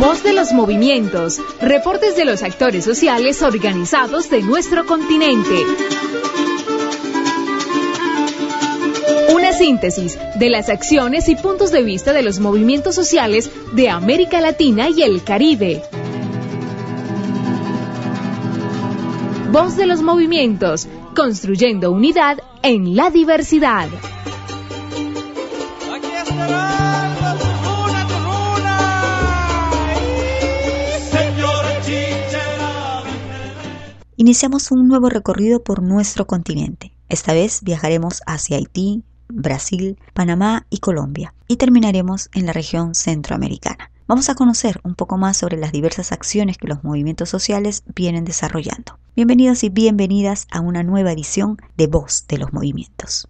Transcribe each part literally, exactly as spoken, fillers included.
Voz de los movimientos, reportes de los actores sociales organizados de nuestro continente. Una síntesis de las acciones y puntos de vista de los movimientos sociales de América Latina y el Caribe. Voz de los movimientos, construyendo unidad en la diversidad. Aquí estará Tujuna, Tujuna. Señor Chichera. Iniciamos un nuevo recorrido por nuestro continente. Esta vez viajaremos hacia Haití, Brasil, Panamá y Colombia, y terminaremos en la región centroamericana. Vamos a conocer un poco más sobre las diversas acciones que los movimientos sociales vienen desarrollando. Bienvenidos y bienvenidas a una nueva edición de Voz de los Movimientos.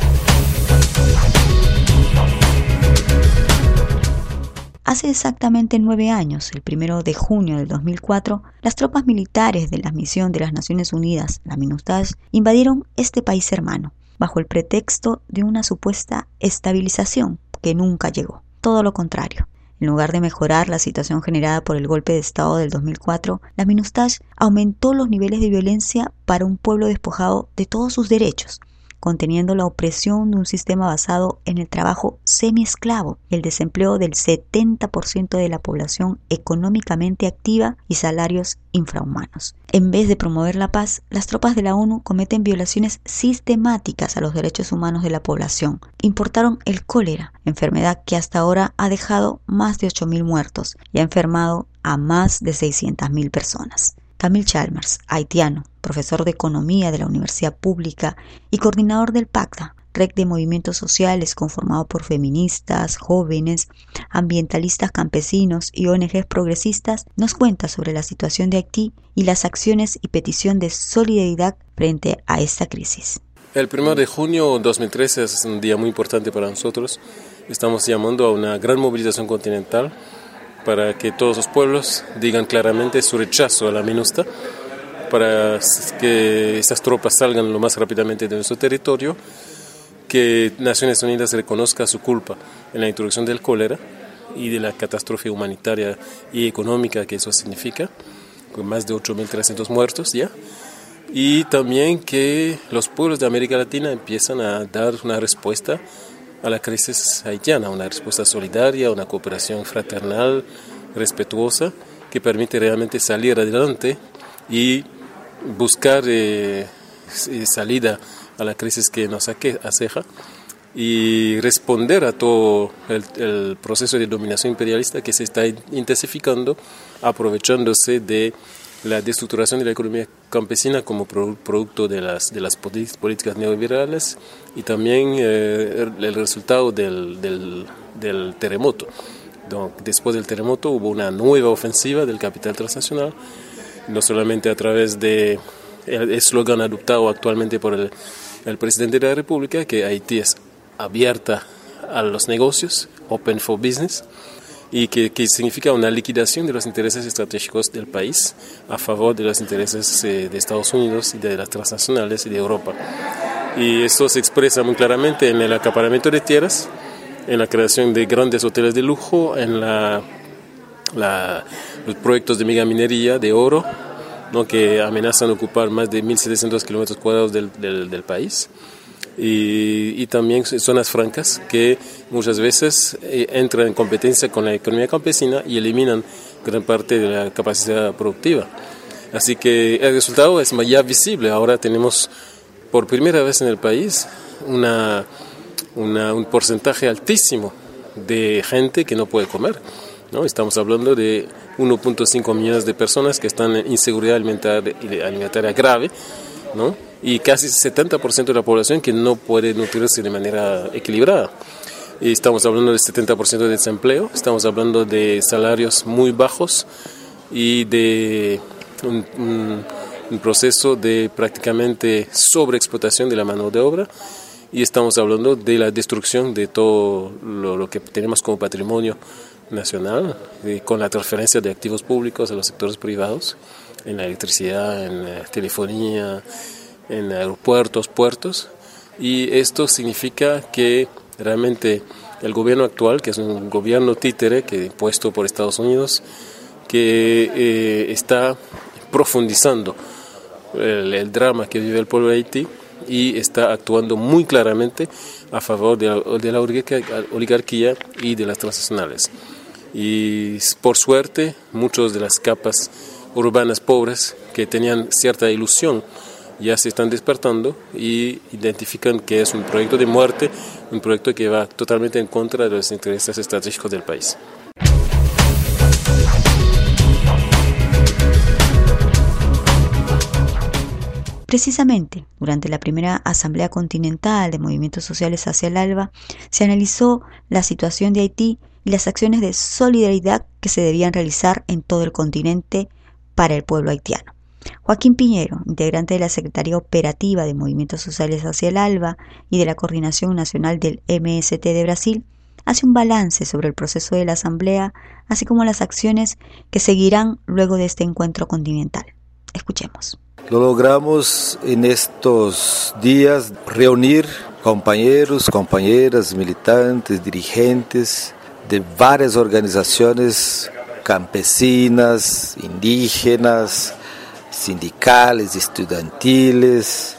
Hace exactamente nueve años, el primero de junio del dos mil cuatro, las tropas militares de la misión de las Naciones Unidas, la MINUSTAH, invadieron este país hermano, bajo el pretexto de una supuesta estabilización que nunca llegó. Todo lo contrario. En lugar de mejorar la situación generada por el golpe de Estado del dos mil cuatro, la MINUSTAH aumentó los niveles de violencia para un pueblo despojado de todos sus derechos, conteniendo la opresión de un sistema basado en el trabajo semiesclavo, el desempleo del setenta por ciento de la población económicamente activa y salarios infrahumanos. En vez de promover la paz, las tropas de la ONU cometen violaciones sistemáticas a los derechos humanos de la población. Importaron el cólera, enfermedad que hasta ahora ha dejado más de ocho mil muertos y ha enfermado a más de seiscientas mil personas. Camille Chalmers, haitiano, profesor de Economía de la Universidad Pública y coordinador del PACTA, red de movimientos sociales conformado por feministas, jóvenes, ambientalistas campesinos y O N Ges progresistas, nos cuenta sobre la situación de Haití y las acciones y petición de solidaridad frente a esta crisis. El primero de junio de dos mil trece es un día muy importante para nosotros. Estamos llamando a una gran movilización continental para que todos los pueblos digan claramente su rechazo a la MINUSTAH, para que estas tropas salgan lo más rápidamente de nuestro territorio, que Naciones Unidas reconozca su culpa en la introducción del cólera y de la catástrofe humanitaria y económica que eso significa, con más de ocho mil trescientos muertos ya, y también que los pueblos de América Latina empiezan a dar una respuesta a la crisis haitiana, una respuesta solidaria, una cooperación fraternal, respetuosa, que permite realmente salir adelante y buscar eh, salida a la crisis que nos aceja y responder a todo el, el proceso de dominación imperialista que se está intensificando, aprovechándose de la destructuración de la economía campesina como producto de las, de las políticas neoliberales y también eh, el resultado del, del, del terremoto. Donc, después del terremoto hubo una nueva ofensiva del capital transnacional, no solamente a través del eslogan adoptado actualmente por el, el presidente de la República, que Haití es abierta a los negocios, open for business, y que, que significa una liquidación de los intereses estratégicos del país a favor de los intereses eh, de Estados Unidos y de las transnacionales y de Europa. Y esto se expresa muy claramente en el acaparamiento de tierras, en la creación de grandes hoteles de lujo, en la, la, los proyectos de megaminería de oro, ¿no?, que amenazan ocupar más de mil setecientos kilómetros cuadrados del, del, del país. Y, y también zonas francas que muchas veces eh, entran en competencia con la economía campesina y eliminan gran parte de la capacidad productiva. Así que el resultado es ya visible. Ahora tenemos por primera vez en el país una, una, un porcentaje altísimo de gente que no puede comer, ¿no? Estamos hablando de uno punto cinco millones de personas que están en inseguridad alimentaria, alimentaria grave, ¿no? Y casi setenta por ciento de la población que no puede nutrirse de manera equilibrada. Y estamos hablando del setenta por ciento de desempleo, estamos hablando de salarios muy bajos y de un, un, un proceso de prácticamente sobreexplotación de la mano de obra, y estamos hablando de la destrucción de todo lo, lo que tenemos como patrimonio nacional, eh, con la transferencia de activos públicos a los sectores privados, en la electricidad, en la telefonía, en aeropuertos, puertos, y esto significa que realmente el gobierno actual, que es un gobierno títere que puesto por Estados Unidos, que eh, está profundizando el, el drama que vive el pueblo de Haití y está actuando muy claramente a favor de la, de la oligarquía y de las transnacionales. Y por suerte, muchas de las capas urbanas pobres que tenían cierta ilusión ya se están despertando y identifican que es un proyecto de muerte, un proyecto que va totalmente en contra de los intereses estratégicos del país. Precisamente, durante la primera Asamblea Continental de Movimientos Sociales hacia el ALBA, se analizó la situación de Haití y las acciones de solidaridad que se debían realizar en todo el continente para el pueblo haitiano. Joaquín Piñero, integrante de la Secretaría Operativa de Movimientos Sociales hacia el ALBA y de la Coordinación Nacional del M S T de Brasil, hace un balance sobre el proceso de la Asamblea, así como las acciones que seguirán luego de este encuentro continental. Escuchemos. Lo logramos en estos días reunir compañeros, compañeras, militantes, dirigentes de varias organizaciones campesinas, indígenas, sindicales, estudiantiles,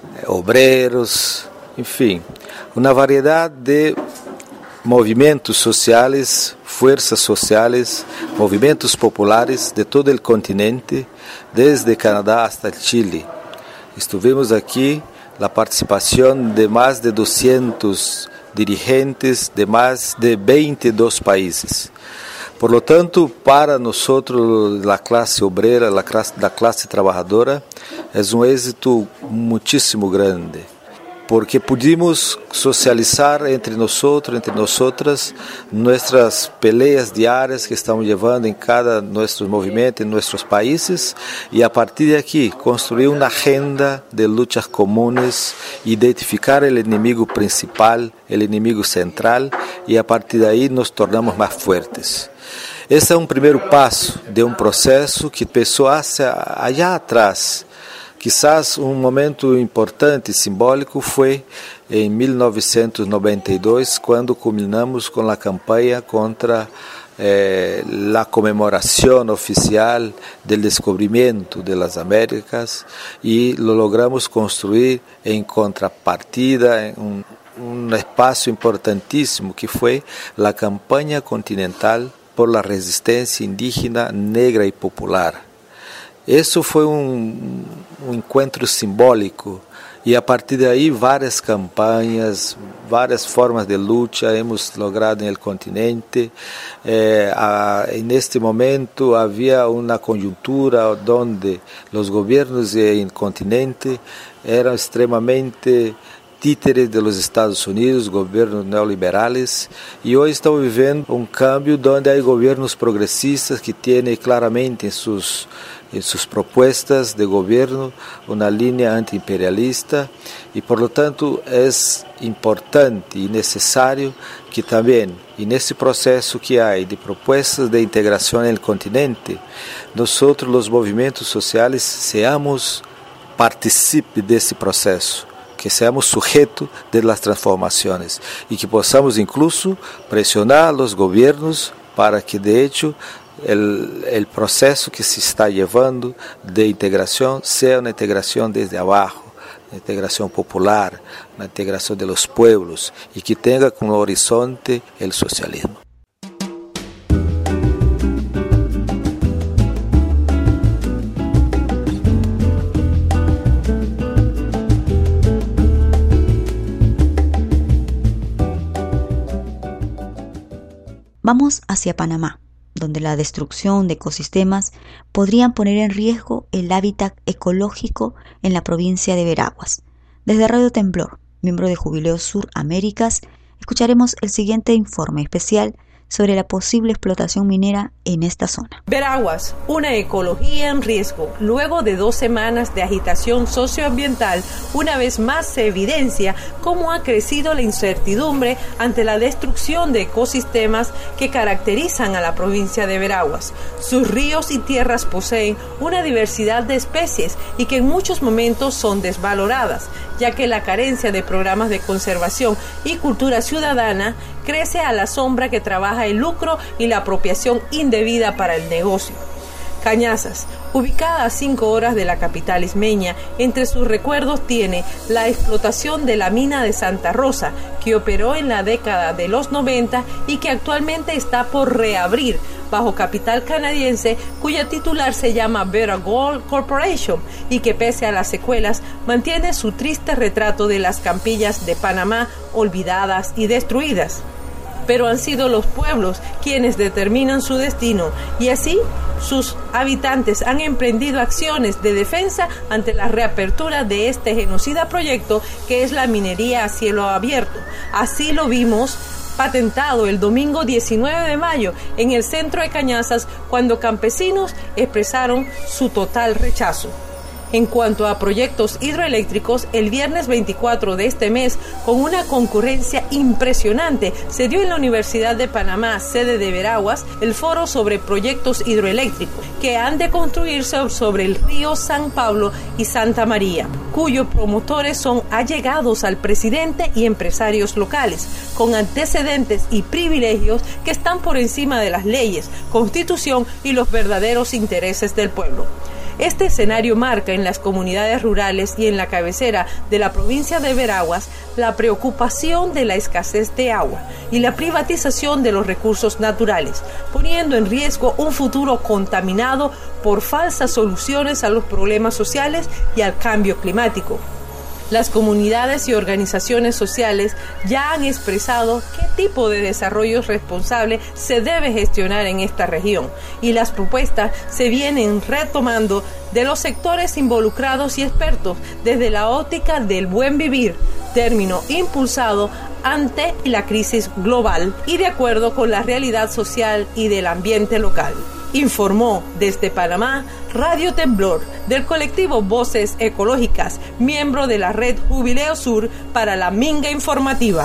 obreros, en fin, una variedad de movimientos sociales, fuerzas sociales, movimientos populares de todo el continente, desde Canadá hasta Chile. Estuvimos aquí la participación de más de doscientos dirigentes de más de veintidós países. Por lo tanto, para nosotros, la clase obrera, la clase, la clase trabajadora, es un éxito muchísimo grande, porque pudimos socializar entre nosotros, entre nosotras, nuestras peleas diarias que estamos llevando en cada nuestro movimiento, en nuestros países, y a partir de aquí construir una agenda de luchas comunes, identificar el enemigo principal, el enemigo central, y a partir de ahí nos tornamos más fuertes. Esse é um primeiro passo de um processo que começou allá atrás. Quizás um momento importante e simbólico foi em mil novecentos e noventa e dois, quando culminamos com a campanha contra eh, a comemoração oficial do descobrimento das Américas e lo logramos construir em contrapartida um, um espaço importantíssimo que foi a campanha continental por la resistencia indígena, negra y popular. Eso fue un, un encuentro simbólico y a partir de ahí varias campañas, varias formas de lucha hemos logrado en el continente. Eh, a, en este momento había una coyuntura donde los gobiernos del continente eran extremadamente títeres de los Estados Unidos, gobiernos neoliberales, y hoy estamos viviendo un cambio donde hay gobiernos progresistas que tienen claramente en sus, en sus propuestas de gobierno una línea antiimperialista, y por lo tanto es importante y necesario que también en ese proceso que hay de propuestas de integración en el continente, nosotros los movimientos sociales seamos partícipes de ese proceso, que seamos sujetos de las transformaciones y que podamos incluso presionar a los gobiernos para que de hecho el, el proceso que se está llevando de integración sea una integración desde abajo, una integración popular, una integración de los pueblos y que tenga como horizonte el socialismo. Vamos hacia Panamá, donde la destrucción de ecosistemas podrían poner en riesgo el hábitat ecológico en la provincia de Veraguas. Desde Radio Temblor, miembro de Jubileo Sur Américas, escucharemos el siguiente informe especial sobre la posible explotación minera en esta zona. Veraguas, una ecología en riesgo. Luego de dos semanas de agitación socioambiental, una vez más se evidencia cómo ha crecido la incertidumbre ante la destrucción de ecosistemas que caracterizan a la provincia de Veraguas. Sus ríos y tierras poseen una diversidad de especies y que en muchos momentos son desvaloradas, ya que la carencia de programas de conservación y cultura ciudadana crece a la sombra que trabaja el lucro y la apropiación indebida para el negocio. Cañazas, ubicada a cinco horas de la capital ismeña, entre sus recuerdos tiene la explotación de la mina de Santa Rosa, que operó en la década de los noventa y que actualmente está por reabrir bajo capital canadiense, cuya titular se llama Beta Gold Corporation y que pese a las secuelas mantiene su triste retrato de las campillas de Panamá olvidadas y destruidas. Pero han sido los pueblos quienes determinan su destino y así sus habitantes han emprendido acciones de defensa ante la reapertura de este genocida proyecto que es la minería a cielo abierto. Así lo vimos patentado el domingo diecinueve de mayo en el centro de Cañazas cuando campesinos expresaron su total rechazo. En cuanto a proyectos hidroeléctricos, el viernes veinticuatro de este mes, con una concurrencia impresionante, se dio en la Universidad de Panamá, sede de Veraguas, el foro sobre proyectos hidroeléctricos que han de construirse sobre el río San Pablo y Santa María, cuyos promotores son allegados al presidente y empresarios locales, con antecedentes y privilegios que están por encima de las leyes, constitución y los verdaderos intereses del pueblo. Este escenario marca en las comunidades rurales y en la cabecera de la provincia de Veraguas la preocupación de la escasez de agua y la privatización de los recursos naturales, poniendo en riesgo un futuro contaminado por falsas soluciones a los problemas sociales y al cambio climático. Las comunidades y organizaciones sociales ya han expresado qué tipo de desarrollo responsable se debe gestionar en esta región y las propuestas se vienen retomando de los sectores involucrados y expertos desde la óptica del buen vivir, término impulsado ante la crisis global y de acuerdo con la realidad social y del ambiente local. Informó desde Panamá Radio Temblor del colectivo Voces Ecológicas, miembro de la red Jubileo Sur para la Minga Informativa.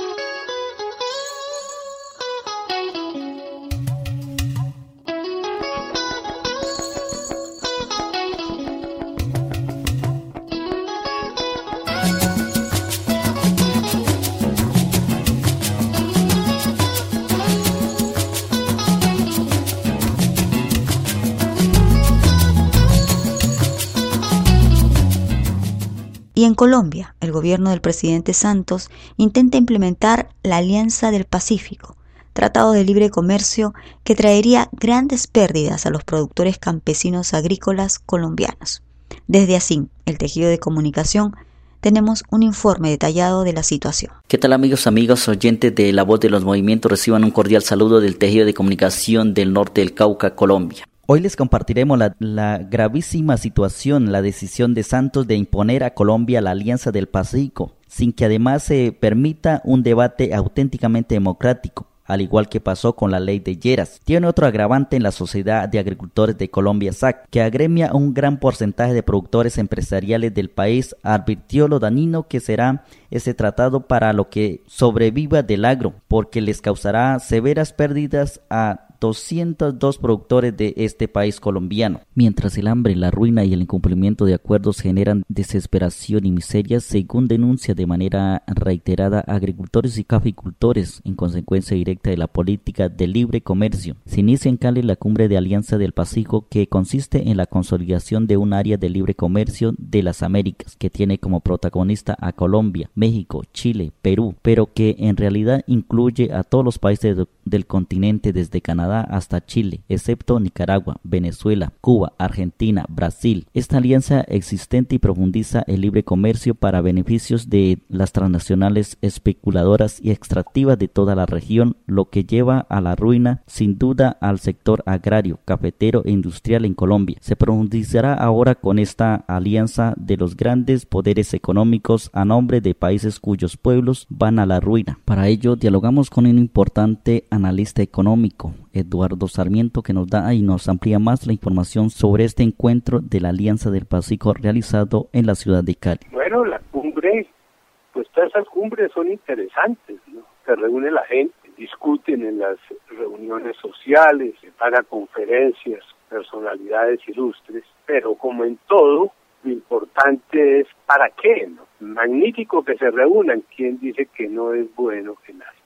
Y en Colombia, el gobierno del presidente Santos intenta implementar la Alianza del Pacífico, tratado de libre comercio que traería grandes pérdidas a los productores campesinos agrícolas colombianos. Desde ASIN, el tejido de comunicación, tenemos un informe detallado de la situación. ¿Qué tal amigos, amigos, oyentes de La Voz de los Movimientos? Reciban un cordial saludo del tejido de comunicación del norte del Cauca, Colombia. Hoy les compartiremos la, la gravísima situación, la decisión de Santos de imponer a Colombia la Alianza del Pacífico, sin que además se permita un debate auténticamente democrático, al igual que pasó con la ley de Lleras. Tiene otro agravante en la Sociedad de Agricultores de Colombia, S A C, que agremia a un gran porcentaje de productores empresariales del país, advirtió lo dañino que será ese tratado para lo que sobreviva del agro, porque les causará severas pérdidas a doscientos dos productores de este país colombiano. Mientras el hambre, la ruina y el incumplimiento de acuerdos generan desesperación y miseria, según denuncia de manera reiterada agricultores y caficultores, en consecuencia directa de la política de libre comercio, se inicia en Cali la cumbre de Alianza del Pacífico, que consiste en la consolidación de un área de libre comercio de las Américas, que tiene como protagonista a Colombia, México, Chile, Perú, pero que en realidad incluye a todos los países de, del continente desde Canadá hasta Chile, excepto Nicaragua, Venezuela, Cuba, Argentina, Brasil. Esta alianza existente y profundiza el libre comercio para beneficios de las transnacionales especuladoras y extractivas de toda la región, lo que lleva a la ruina sin duda al sector agrario, cafetero e industrial en Colombia. Se profundizará ahora con esta alianza de los grandes poderes económicos a nombre de países cuyos pueblos van a la ruina. Para ello dialogamos con un importante analista económico, Eduardo Sarmiento, que nos da y nos amplía más la información sobre este encuentro de la Alianza del Pacífico realizado en la ciudad de Cali. Bueno, la cumbre, pues todas esas cumbres son interesantes, ¿no? Se reúne la gente, discuten en las reuniones sociales, se pagan conferencias, personalidades ilustres, pero como en todo, lo importante es para qué, ¿no? Magnífico que se reúnan, ¿quién dice que no es bueno que las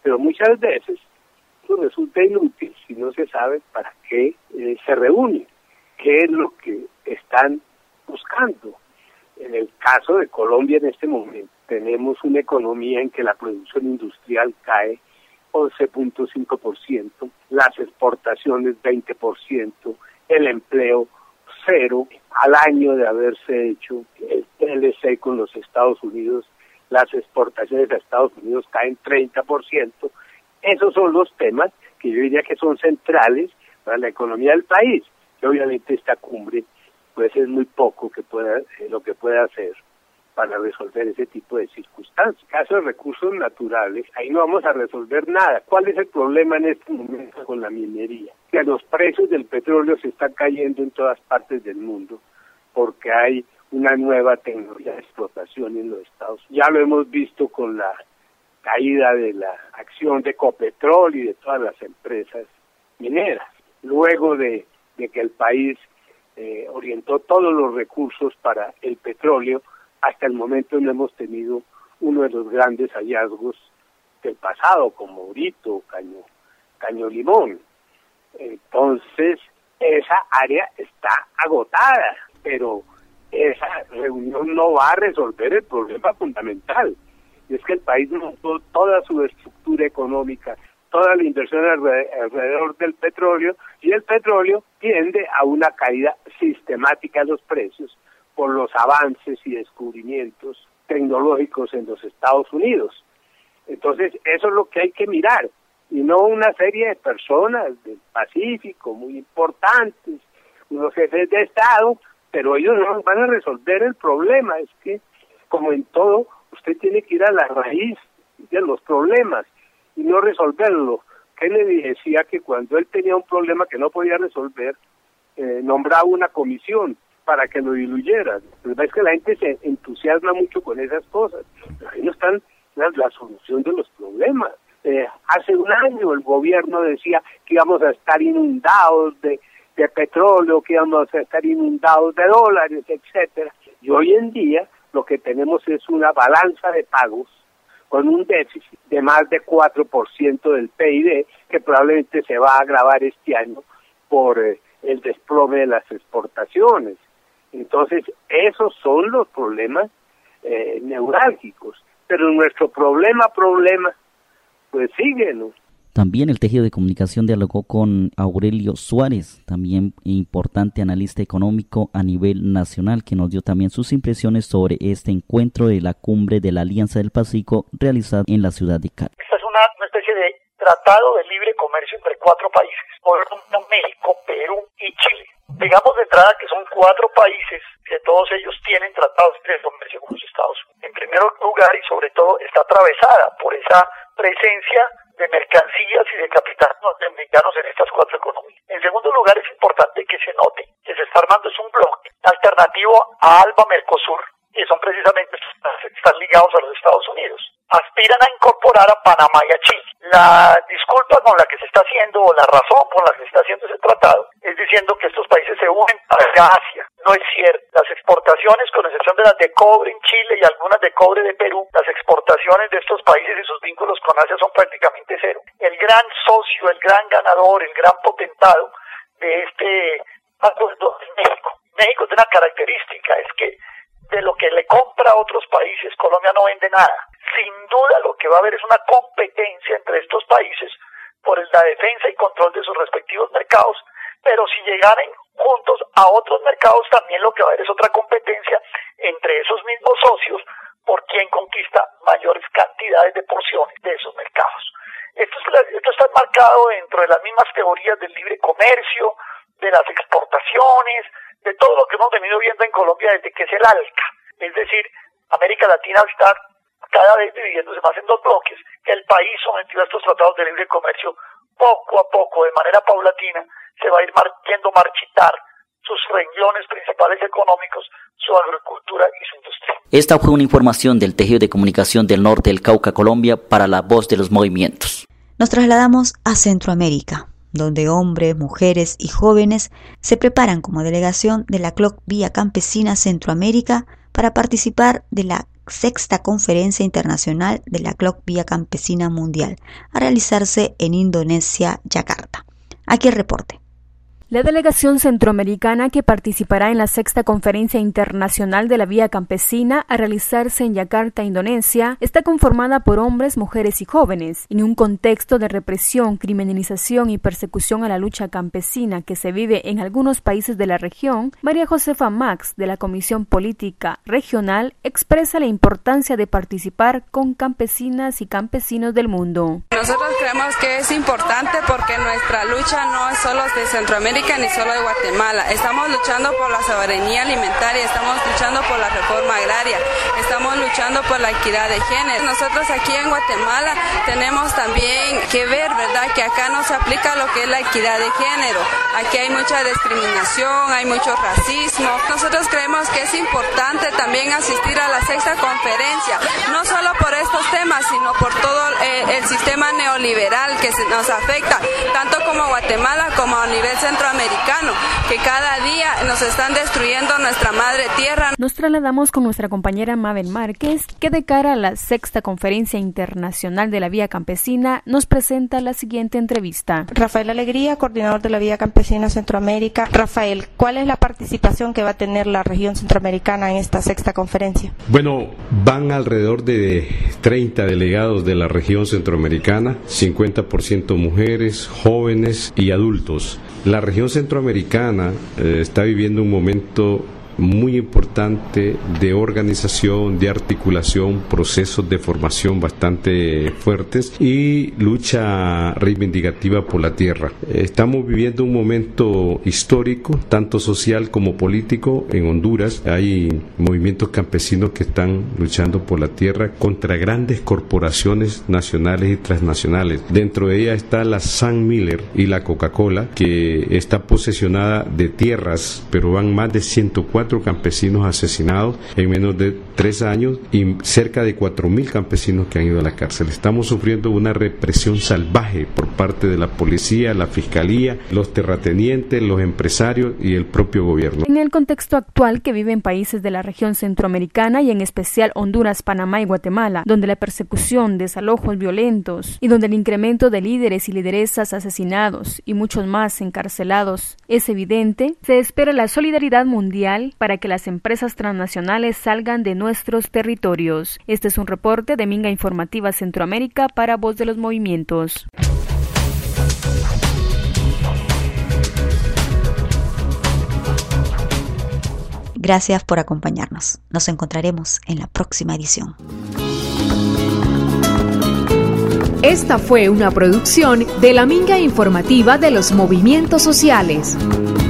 pero muchas veces eso resulta inútil si no se sabe para qué eh, se reúnen, qué es lo que están buscando. En el caso de Colombia en este momento tenemos una economía en que la producción industrial cae once punto cinco por ciento, las exportaciones veinte por ciento, el empleo cero. Al año de haberse hecho el T L C con los Estados Unidos, las exportaciones a Estados Unidos caen treinta por ciento. Esos son los temas que yo diría que son centrales para la economía del país. Y obviamente esta cumbre pues es muy poco que pueda eh, lo que pueda hacer para resolver ese tipo de circunstancias. En caso de recursos naturales, ahí no vamos a resolver nada. ¿Cuál es el problema en este momento con la minería? Que los precios del petróleo se están cayendo en todas partes del mundo porque hay una nueva tecnología de explotación en los Estados Unidos. Ya lo hemos visto con la caída de la acción de Ecopetrol y de todas las empresas mineras. Luego de, de que el país eh, orientó todos los recursos para el petróleo, hasta el momento no hemos tenido uno de los grandes hallazgos del pasado, como Orito, Caño, Caño Limón. Entonces, esa área está agotada, pero esa reunión no va a resolver el problema fundamental. Y es que el país montó toda su estructura económica, toda la inversión alrededor del petróleo, y el petróleo tiende a una caída sistemática de los precios por los avances y descubrimientos tecnológicos en los Estados Unidos. Entonces, eso es lo que hay que mirar, y no una serie de personas del Pacífico muy importantes, unos jefes de Estado, pero ellos no van a resolver el problema. Es que, como en todo, usted tiene que ir a la raíz de los problemas y no resolverlo. Kennedy decía que cuando él tenía un problema que no podía resolver, eh, nombraba una comisión para que lo diluyera. Pero es que la gente se entusiasma mucho con esas cosas, pero ahí no están la, la solución de los problemas. Eh, hace un año el gobierno decía que íbamos a estar inundados de, de petróleo, que íbamos a estar inundados de dólares, etcétera. Y hoy en día lo que tenemos es una balanza de pagos con un déficit de más de cuatro por ciento del P I B, que probablemente se va a agravar este año por eh, el desplome de las exportaciones. Entonces, esos son los problemas eh, neurálgicos. Pero nuestro problema, problema, pues sigue, ¿no? También el tejido de comunicación dialogó con Aurelio Suárez, también importante analista económico a nivel nacional, que nos dio también sus impresiones sobre este encuentro de la cumbre de la Alianza del Pacífico realizada en la ciudad de Cali. Esta es una, una especie de tratado de libre comercio entre cuatro países, Colombia, México, Perú y Chile. Digamos de entrada que son cuatro países que todos ellos tienen tratados de comercio con los Estados Unidos. En primer lugar, y sobre todo, está atravesada por esa presencia de mercancías y de capitales norteamericanos en estas cuatro economías. En segundo lugar, es importante que se note que se está armando es un bloque alternativo a ALBA Mercosur, que son precisamente están ligados a los Estados Unidos. Aspiran a incorporar a Panamá y a Chile. La disculpa con la que se está haciendo, o la razón por la que se está haciendo ese tratado, es diciendo que estos países se unen a Asia. No es cierto. Las exportaciones, con excepción de las de cobre en Chile y algunas de cobre de Perú, las exportaciones de estos países y sus vínculos con Asia son prácticamente cero. El gran socio, el gran ganador, el gran potentado de este acuerdo es México. México tiene una característica, es que de lo que le compra a otros países, Colombia no vende nada. Sin duda lo que va a haber es una competencia entre estos países por la defensa y control de sus respectivos mercados, pero si llegaran juntos a otros mercados, también lo que va a haber es otra competencia entre esos mismos socios por quien conquista mayores cantidades de porciones de esos mercados. Esto, es, esto está marcado dentro de las mismas teorías del libre comercio, de las exportaciones, de todo lo que hemos venido viendo en Colombia desde que es el ALCA. Es decir, América Latina está cada vez dividiéndose más en dos bloques. El país sometido a estos tratados de libre comercio, poco a poco, de manera paulatina, se va a ir mar- viendo marchitar sus renglones principales económicos, su agricultura y su industria. Esta fue una información del tejido de comunicación del norte del Cauca, Colombia, para La Voz de los Movimientos. Nos trasladamos a Centroamérica, donde hombres, mujeres y jóvenes se preparan como delegación de la C L O C Vía Campesina Centroamérica para participar de la sexta Conferencia Internacional de la C L O C Vía Campesina Mundial, a realizarse en Indonesia, Yakarta. Aquí el reporte. La delegación centroamericana que participará en la sexta Conferencia Internacional de la Vía Campesina a realizarse en Yakarta, Indonesia, está conformada por hombres, mujeres y jóvenes. En un contexto de represión, criminalización y persecución a la lucha campesina que se vive en algunos países de la región, María Josefa Max, de la Comisión Política Regional, expresa la importancia de participar con campesinas y campesinos del mundo. Nosotros creemos que es importante porque nuestra lucha no es solo de Centroamérica ni solo de Guatemala. Estamos luchando por la soberanía alimentaria, estamos luchando por la reforma agraria, estamos luchando por la equidad de género. Nosotros aquí en Guatemala tenemos también que ver, ¿verdad?, que acá no se aplica lo que es la equidad de género. Aquí hay mucha discriminación, hay mucho racismo. Nosotros creemos que es importante también asistir a la sexta conferencia, no solo por estos temas, sino por todo eh, el sistema neoliberal que se nos afecta, tanto como Guatemala como a nivel centroamericano, que cada día nos están destruyendo nuestra madre tierra. Nos trasladamos con nuestra compañera Mabel Márquez, que de cara a la sexta Conferencia Internacional de la Vía Campesina nos presenta la siguiente entrevista. Rafael Alegría, coordinador de la Vía Campesina Centroamérica. Rafael, ¿cuál es la participación que va a tener la región centroamericana en esta sexta conferencia? Bueno, van alrededor de treinta delegados de la región centroamericana, cincuenta por ciento mujeres, jóvenes y adultos. La región centroamericana eh, está viviendo un momento muy importante de organización, de articulación, procesos de formación bastante fuertes y lucha reivindicativa por la tierra. Estamos viviendo un momento histórico, tanto social como político. En Honduras hay movimientos campesinos que están luchando por la tierra contra grandes corporaciones nacionales y transnacionales. Dentro de ella está la Sam Miller y la Coca-Cola, que está posesionada de tierras, pero van más de ciento cuatro campesinos asesinados en menos de tres años y cerca de cuatro mil campesinos que han ido a la cárcel. Estamos sufriendo una represión salvaje por parte de la policía, la fiscalía, los terratenientes, los empresarios y el propio gobierno. En el contexto actual que viven países de la región centroamericana y en especial Honduras, Panamá y Guatemala, donde la persecución, desalojos violentos y donde el incremento de líderes y lideresas asesinados y muchos más encarcelados es evidente, se espera la solidaridad mundial para que las empresas transnacionales salgan de nuestros territorios. Este es un reporte de Minga Informativa Centroamérica para Voz de los Movimientos. Gracias por acompañarnos. Nos encontraremos en la próxima edición. Esta fue una producción de la Minga Informativa de los Movimientos Sociales.